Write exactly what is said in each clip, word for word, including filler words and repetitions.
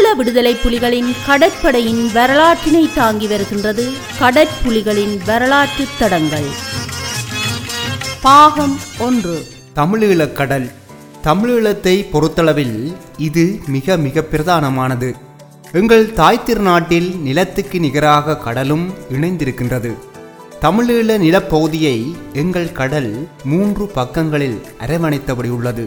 தமிழீழ விடுதலை புலிகளின் கடற்படையின் வரலாற்றினை தாங்கி வருகின்றது கடற்புலிகளின் வரலாற்று தடங்கள். பாகம் ஒன்று. தமிழீழ கடல். தமிழீழத்தை பொறுத்தளவில் இது மிக மிக பிரதானமானது. எங்கள் தாய் திருநாட்டில் நிலத்துக்கு நிகராக கடலும் இணைந்திருக்கின்றது. தமிழீழ நிலப்பகுதியை எங்கள் கடல் மூன்று பக்கங்களில் அரவணைத்தபடி உள்ளது.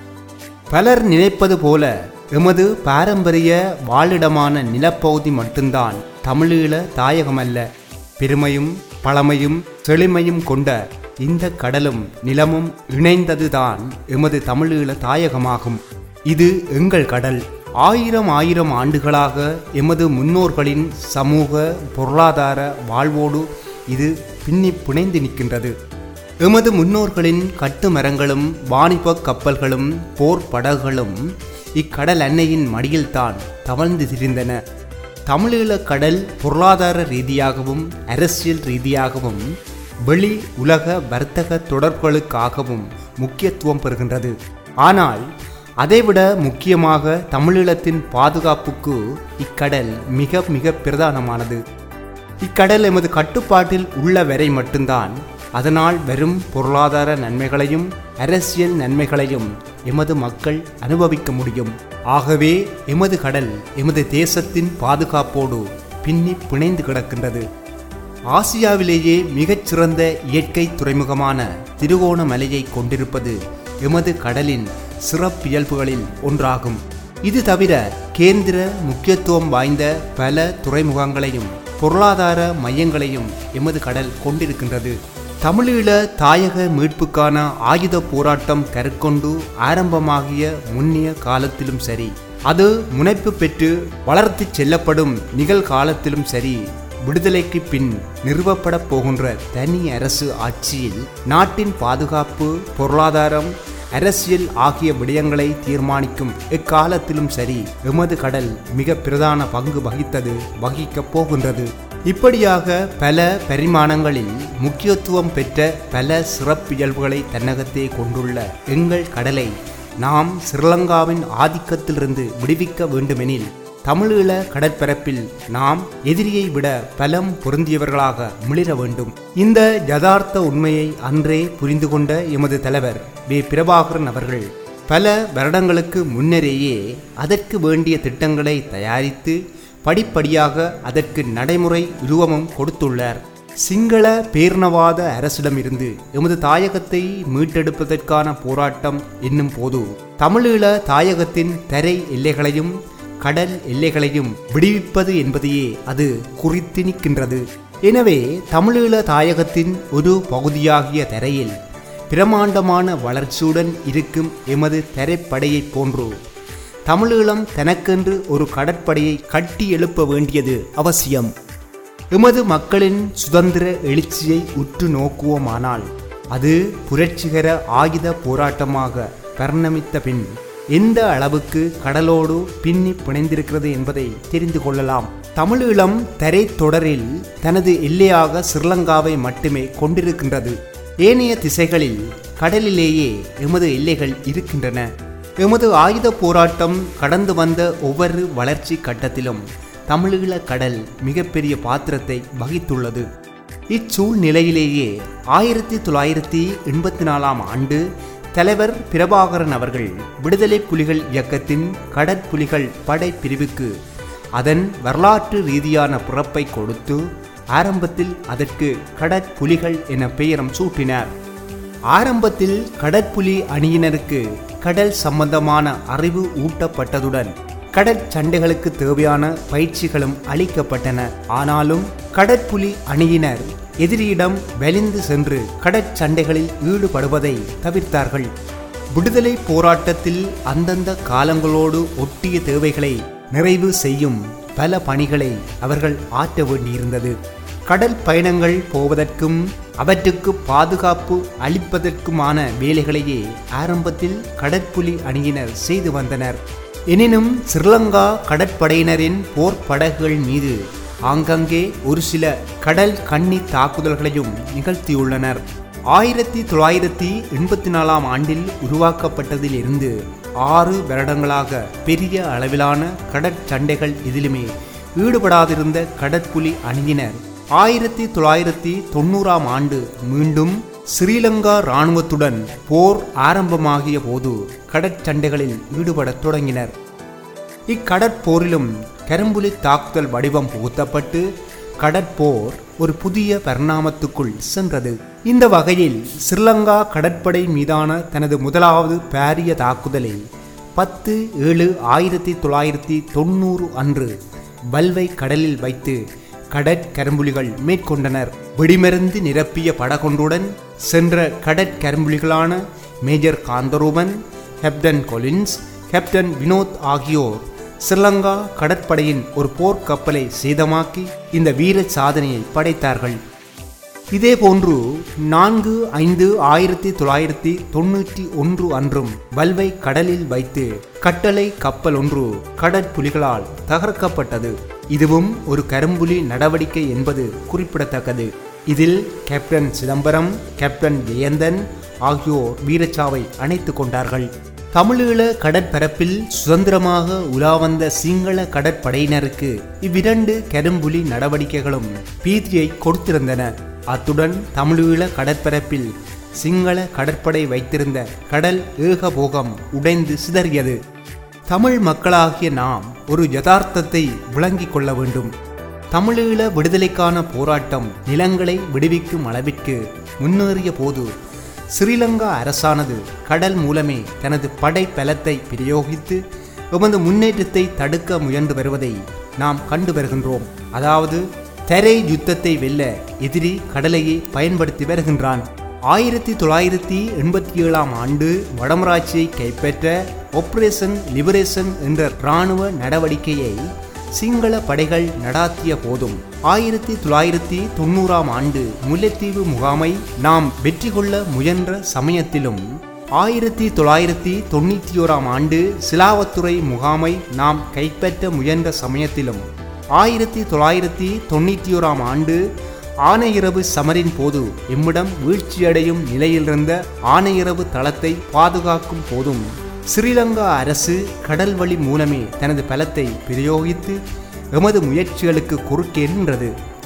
பலர் நினைப்பது போல எமது பாரம்பரிய வாழிடமான நிலப்பகுதி மட்டும்தான் தமிழீழ தாயகமல்ல. பெருமையும் பழமையும் செழுமையும் கொண்ட இந்த கடலும் நிலமும் இணைந்ததுதான் எமது தமிழீழ தாயகமாகும். இது எங்கள் கடல். ஆயிரம் ஆயிரம் ஆண்டுகளாக எமது முன்னோர்களின் சமூக பொருளாதார வாழ்வோடு இது பின்னி பிணைந்து நிற்கின்றது. எமது முன்னோர்களின் கட்டுமரங்களும் வாணிப கப்பல்களும் போர் படகுகளும் இக்கடல் அன்னையின் மடியில்தான் தவழ்ந்து திரிந்தன. தமிழீழ கடல் பொருளாதார ரீதியாகவும் அரசியல் ரீதியாகவும் வெளி உலக வர்த்தக தொடர்புகளுக்காகவும் முக்கியத்துவம் பெறுகின்றது. ஆனால் அதைவிட முக்கியமாக தமிழீழத்தின் பாதுகாப்புக்கு இக்கடல் மிக மிக பிரதானமானது. இக்கடல் எமது கட்டுப்பாட்டில் உள்ள வரை மட்டும்தான் அதனால் வெறும் பொருளாதார நன்மைகளையும் அரசியல் நன்மைகளையும் எமது மக்கள் அனுபவிக்க முடியும். ஆகவே எமது கடல் எமது தேசத்தின் பாதுகாப்போடு பின்னி பிணைந்து கிடக்கின்றது. ஆசியாவிலேயே மிகச்சிறந்த இயற்கை துறைமுகமான திருகோணமலையை கொண்டிருப்பது எமது கடலின் சிறப்பியல்புகளில் ஒன்றாகும். இது தவிர கேந்திர முக்கியத்துவம் வாய்ந்த பல துறைமுகங்களையும் பொருளாதார மையங்களையும் எமது கடல் கொண்டிருக்கின்றது. தமிழீழ தாயக மீட்புக்கான ஆயுத போராட்டம் கருக்கொண்டு ஆரம்பமாகிய முன்னிய காலத்திலும் சரி, அது முனைப்பு பெற்று வளர்த்து செல்லப்படும் நிகழ்காலத்திலும் சரி, விடுதலைக்கு பின் நிறுவப்பட போகின்ற தனி அரசு ஆட்சியில் நாட்டின் பாதுகாப்பு, பொருளாதாரம், அரசியல் ஆகிய விடயங்களை தீர்மானிக்கும் எக்காலத்திலும் சரி எமது கடல் மிக பிரதான பங்கு வகித்தது, வகிக்கப் போகின்றது. இப்படியாக பல பரிமாணங்களில் முக்கியத்துவம் பெற்ற பல சிறப்பியல்புகளை தன்னகத்தே கொண்டுள்ள எங்கள் கடலை நாம் ஸ்ரீலங்காவின் ஆதிக்கத்திலிருந்து விடுவிக்க வேண்டுமெனில் தமிழீழ கடற்பரப்பில் நாம் எதிரியை விட பலம் பொருந்தியவர்களாக மிளிர வேண்டும். இந்த யதார்த்த உண்மையை அன்றே புரிந்து கொண்ட எமது தலைவர் வே பிரபாகரன் அவர்கள் பல வருடங்களுக்கு முன்னரேயே அதற்கு வேண்டிய திட்டங்களை தயாரித்து படிப்படியாக அதற்கு நடைமுறை உருவமும் கொடுத்துள்ளார். சிங்கள பேரினவாத அரசிடமிருந்து எமது தாயகத்தை மீட்டெடுப்பதற்கான போராட்டம் என்னும் போது தமிழீழ தாயகத்தின் தரை எல்லைகளையும் கடல் எல்லைகளையும் விடுவிப்பது என்பதையே அது குறித்து நிற்கின்றது. எனவே தமிழீழ தாயகத்தின் ஒரு பகுதியாகிய தரையில் பிரமாண்டமான வளர்ச்சியுடன் இருக்கும் எமது தரைப்படையை போன்று தமிழீழம் தனக்கென்று ஒரு கடற்படையை கட்டி எழுப்ப வேண்டியது அவசியம். எமது மக்களின் சுதந்திர எழுச்சியை உற்று நோக்குவோமானால் அது புரட்சிகர ஆயுத போராட்டமாக பரிணமித்த பின் எந்த அளவுக்கு கடலோடு பின்னி பிணைந்திருக்கிறது என்பதை தெரிந்து கொள்ளலாம். தமிழீழம் தரை தொடரில் தனது எல்லையாக ஸ்ரீலங்காவை மட்டுமே கொண்டிருக்கின்றது. ஏனைய திசைகளில் கடலிலேயே எமது எல்லைகள் இருக்கின்றன. எமது ஆயுத போராட்டம் கடந்து வந்த ஒவ்வொரு வளர்ச்சி கட்டத்திலும் தமிழீழ கடல் மிகப்பெரிய பாத்திரத்தை வகித்துள்ளது. இச்சூழ்நிலையிலேயே ஆயிரத்தி தொள்ளாயிரத்தி எண்பத்தி நாலாம் ஆண்டு தலைவர் பிரபாகரன் அவர்கள் விடுதலை புலிகள் இயக்கத்தின் கடற்புலிகள் படை பிரிவுக்கு அதன் வரலாற்று ரீதியான பிறப்பை கொடுத்து ஆரம்பத்தில் அதற்கு கடற்புலிகள் என பெயரும் சூட்டினார். ஆரம்பத்தில் கடற்புலி அணியினருக்கு கடல் சம்பந்தமான அறிவு ஊட்டப்பட்டதுடன் கடற்சண்டைகளுக்கு தேவையான பயிற்சிகளும் அளிக்கப்பட்டன. ஆனாலும் கடற்புலி அணியினர் எதிரியிடம் வலிந்து சென்று கடற்சண்டைகளில் ஈடுபடுவதை தவிர்த்தார்கள். விடுதலை போராட்டத்தில் அந்தந்த காலங்களோடு ஒட்டிய தேவைகளை நிறைவு செய்யும் பல பணிகளை அவர்கள் ஆற்ற வேண்டியிருந்தது. கடல் பயணங்கள் போவதற்கும் அவற்றுக்கு பாதுகாப்பு அளிப்பதற்குமான வேலைகளையே ஆரம்பத்தில் கடற்புலி அணியினர் செய்து வந்தனர். எனினும் ஸ்ரீலங்கா கடற்படையினரின் போர் படகுகள் மீது ஆங்கங்கே ஒரு சில கடல் கண்ணி தாக்குதல்களையும் நிகழ்த்தியுள்ளனர். ஆயிரத்தி தொள்ளாயிரத்தி எண்பத்தி நாலாம் ஆண்டில் உருவாக்கப்பட்டதில் இருந்து ஆறு வருடங்களாக பெரிய அளவிலான கடற்சண்டைகள் எதிலுமே ஈடுபடாதிருந்த கடற்புலி அணியினர் ஆயிரத்தி தொள்ளாயிரத்தி தொண்ணூறாம் ஆண்டு மீண்டும் ஸ்ரீலங்கா இராணுவத்துடன் போர் ஆரம்பமாகிய போது கடற்சண்டைகளில் ஈடுபடத் தொடங்கினர். இக்கடற்போரிலும் கரும்புலி தாக்குதல் வடிவம் புகுத்தப்பட்டு கடற்போர் ஒரு புதிய பரிணாமத்துக்குள் சென்றது. இந்த வகையில் ஸ்ரீலங்கா கடற்படை மீதான தனது முதலாவது பாரிய தாக்குதலை பத்து ஏழு ஆயிரத்தி தொள்ளாயிரத்தி தொண்ணூறு அன்று வல்வை கடலில் வைத்து கடற்கரும்புலிகள் மேற்கொண்டனர். வெடிமருந்து நிரப்பிய படகொன்றுடன் சென்ற கடற்கரும்புலிகளான major Kantharuban, captain Collins, captain Vinoth ஆகியோர் ஸ்ரீலங்கா கடற்படையின் ஒரு போர்க்கப்பலை சேதமாக்கி இந்த வீர சாதனையை படைத்தார்கள். இதேபோன்று நான்கு ஐந்து ஆயிரத்தி தொள்ளாயிரத்தி தொண்ணூற்றி ஒன்று அன்றும் வல்வை கடலில் வைத்து கட்டளை கப்பல் ஒன்று கடற்புலிகளால் தகர்க்கப்பட்டது. இதுவும் ஒரு கரும்புலி நடவடிக்கை என்பது குறிப்பிடத்தக்கது. இதில் கேப்டன் சிதம்பரம், கேப்டன் ஜெயந்தன் ஆகியோர் வீரச்சாவை அணைத்து கொண்டார்கள். தமிழீழ கடற்பரப்பில் சுதந்திரமாக உலாவந்த சிங்கள கடற்படையினருக்கு இவ்விரண்டு கரும்புலி நடவடிக்கைகளும் பீதியை கொடுத்திருந்தன. அத்துடன் தமிழீழ கடற்பரப்பில் சிங்கள கடற்படை வைத்திருந்த கடல் ஏகபோகம் உடைந்து சிதறியது. தமிழ் மக்களாகிய நாம் ஒரு யதார்த்தத்தை விளங்கிக் கொள்ள வேண்டும். தமிழீழ விடுதலைக்கான போராட்டம் நிலங்களை விடுவிக்கும் அளவிற்கு முன்னேறிய போது ஸ்ரீலங்கா அரசானது கடல் மூலமே தனது படை பலத்தை பிரயோகித்து எமது முன்னேற்றத்தை தடுக்க முயன்று வருவதை நாம் கண்டு வருகின்றோம். அதாவது தரை யுத்தத்தை வெல்ல எதிரி கடலையே பயன்படுத்தி வருகின்றான். ஆயிரத்தி தொள்ளாயிரத்தி எண்பத்தி ஏழாம் ஆண்டு வடமராட்சியை கைப்பற்ற ஆபரேஷன் லிபரேஷன் என்ற இராணுவ நடவடிக்கையை சிங்கள படைகள் நடாத்திய போதும் ஆயிரத்தி தொள்ளாயிரத்தி தொண்ணூறாம் ஆண்டு முல்லைத்தீவு முகாமை நாம் வெற்றி கொள்ள முயன்ற சமயத்திலும் ஆயிரத்தி தொள்ளாயிரத்தி தொண்ணூற்றி ஓராம் ஆண்டு சிலாவத்துறை முகாமை நாம் கைப்பற்ற முயன்ற சமயத்திலும் ஆயிரத்தி தொள்ளாயிரத்தி தொண்ணூற்றி ஓராம் ஆண்டு ஆனையிரவு சமரின் போது எம்மிடம் வீழ்ச்சியடையும் நிலையிலிருந்த ஆனையிரவு தளத்தை பாதுகாக்கும் போதும் ஸ்ரீலங்கா அரசு கடல் வழி மூலமே தனது பலத்தை பிரயோகித்து எமது முயற்சிகளுக்கு குறுக்கே நின்றது.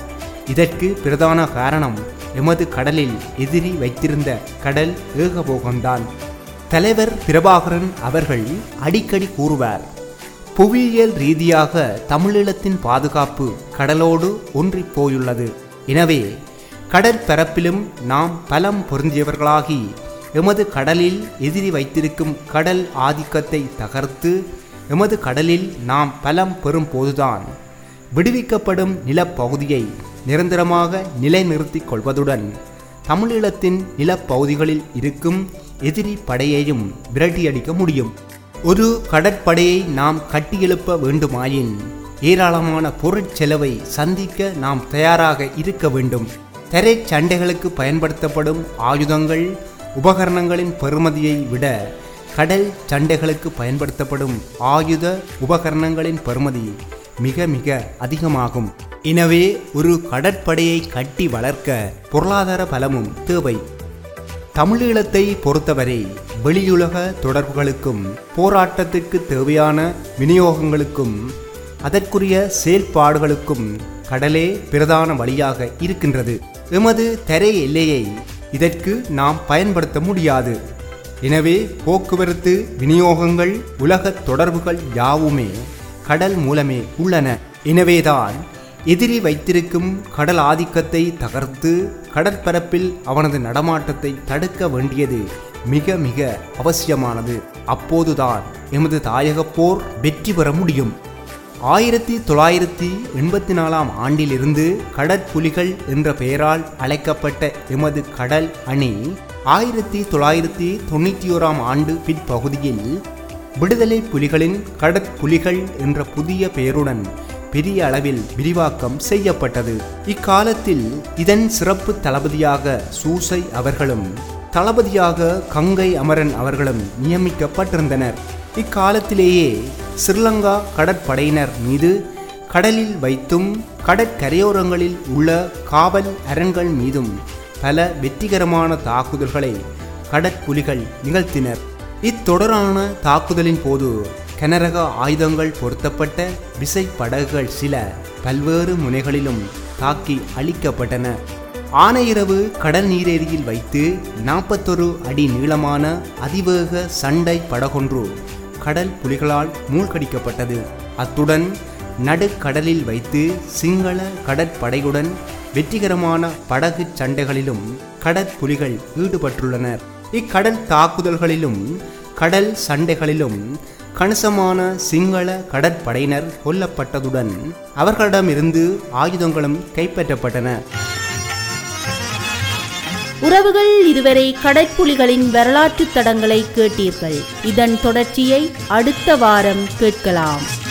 இதற்கு பிரதான காரணம் எமது கடலில் எதிரி வைத்திருந்த கடல் ஏகபோகம்தான். தலைவர் பிரபாகரன் அவர்கள் அடிக்கடி கூறுவார், புவியியல் ரீதியாக தமிழீழத்தின் பாதுகாப்பு கடலோடு ஒன்றி போயுள்ளது. எனவே கடற்பரப்பிலும் நாம் பலம் பொருந்தியவர்களாகி எமது கடலில் எதிரி வைத்திருக்கும் கடல் ஆதிக்கத்தை தகர்த்து எமது கடலில் நாம் பலம் பெறும் போதுதான் விடுவிக்கப்படும் நிலப்பகுதியை நிரந்தரமாக நிலைநிறுத்திக் கொள்வதுடன் தமிழீழத்தின் நிலப்பகுதிகளில் இருக்கும் எதிரி படையையும் விரட்டியடிக்க முடியும். ஒரு கடற்படையை நாம் கட்டியெழுப்ப வேண்டுமாயின் ஏராளமான பொருட்செலவை சந்திக்க நாம் தயாராக இருக்க வேண்டும். தரை சண்டைகளுக்கு பயன்படுத்தப்படும் ஆயுதங்கள் உபகரணங்களின் பெறுமதியை விட கடல் சண்டைகளுக்கு பயன்படுத்தப்படும் ஆயுத உபகரணங்களின் பெறுமதி மிக மிக அதிகமாகும். எனவே ஒரு கடற்படையை கட்டி வளர்க்க பொருளாதார பலமும் தேவை. தமிழீழத்தை பொறுத்தவரை வெளியுலக தொடர்புகளுக்கும் போராட்டத்திற்கு தேவையான விநியோகங்களுக்கும் அதற்குரிய செயல்பாடுகளுக்கும் கடலே பிரதான வழியாக இருக்கின்றது. எமது தரை எல்லையை இதற்கு நாம் பயன்படுத்த முடியாது. எனவே போக்குவரத்து விநியோகங்கள் உலக தொடர்புகள் யாவுமே கடல் மூலமே உள்ளன. எனவேதான் எதிரி வைத்திருக்கும் கடல் ஆதிக்கத்தை தகர்த்து கடற்பரப்பில் அவனது நடமாட்டத்தை தடுக்க வேண்டியது மிக மிக அவசியமானது. அப்போதுதான் எமது தாயக போர் வெற்றி பெற முடியும். ஆயிரத்தி தொள்ளாயிரத்தி எண்பத்தி நாலாம் ஆண்டிலிருந்து கடற்புலிகள் என்ற பெயரால் அழைக்கப்பட்ட எமது கடல் அணி ஆயிரத்தி தொள்ளாயிரத்தி தொண்ணூற்றி ஓராம் ஆண்டு பிற்பகுதியில் விடுதலை புலிகளின் கடற்புலிகள் என்ற புதிய பெயருடன் பெரிய அளவில் விரிவாக்கம் செய்யப்பட்டது. இக்காலத்தில் இதன் சிறப்பு தளபதியாக சூசை அவர்களும் தளபதியாக கங்கை அமரன் அவர்களும் நியமிக்கப்பட்டிருந்தனர். இக்காலத்திலேயே ஸ்ரீலங்கா கடற்படையினர் மீது கடலில் வைத்தும் கடற்கரையோரங்களில் உள்ள காவல் அரண்கள் மீதும் பல வெற்றிகரமான தாக்குதல்களை கடற்புலிகள் நிகழ்த்தினர். இத்தொடரான தாக்குதலின் போது கனரக ஆயுதங்கள் பொருத்தப்பட்ட விசைப்படகுகள் சில பல்வேறு முனைகளிலும் தாக்கி அழிக்கப்பட்டன. ஆனையிரவு கடல் நீரேரியில் வைத்து நாற்பத்தொரு அடி நீளமான அதிவேக சண்டை படகொன்று கடல் புலிகளால் மூழ்கடிக்கப்பட்டது. அத்துடன் நடுக்கடலில் வைத்து சிங்கள கடற்படையுடன் வெற்றிகரமான படகு சண்டைகளிலும் கடற்புலிகள் ஈடுபட்டுள்ளனர். இக்கடல் தாக்குதல்களிலும் கடல் சண்டைகளிலும் கணிசமான சிங்கள கடற்படையினர் கொல்லப்பட்டதுடன் அவர்களிடமிருந்து ஆயுதங்களும் கைப்பற்றப்பட்டன. உறவுகள், இதுவரை கடற்புலிகளின் வரலாற்று தடங்களை கேட்டீர்கள். இதன் தொடர்ச்சியை அடுத்த வாரம் கேட்கலாம்.